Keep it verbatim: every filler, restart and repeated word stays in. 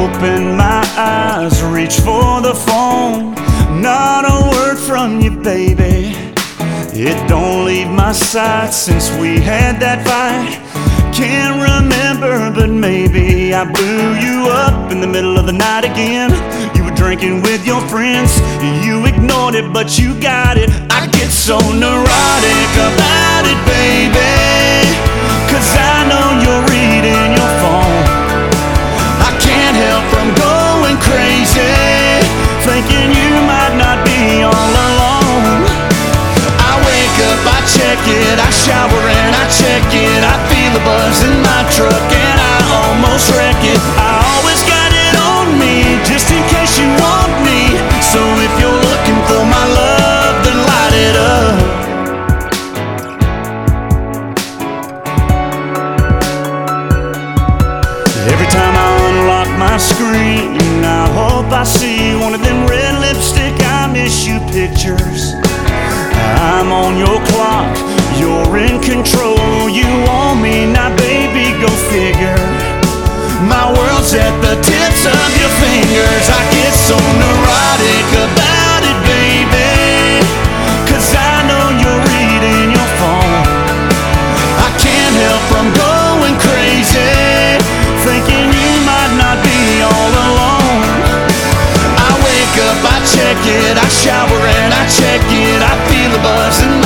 open my eyes, reach for the phone. Not a word from you, baby. It don't leave my sight since we had that fight. Can't remember, but maybe I blew you up in the middle of the night again. You were drinking with your friends, you ignored it, but you got it. I get so neurotic about it, baby, 'cause I know you're reading your phone. I can't help from going crazy, thinking you might not be all alone. I wake up, I check it, I shower and I check it. I feel the buzz in my truck and I almost wreck it. I always got it on me, just in case you want me. So if you're looking for my love, then light it up. Every time I unlock my screen, I hope I see one of them red lipstick I miss you pictures. I'm on your clock, you're in control. You want me now, baby, go figure. My world's at the tips of your fingers. I get so neurotic about it, baby, 'cause I know you're reading your phone. I can't help from going crazy, thinking you might not be all alone. I wake up, I check it, I shower and I check it. I feel the buzz in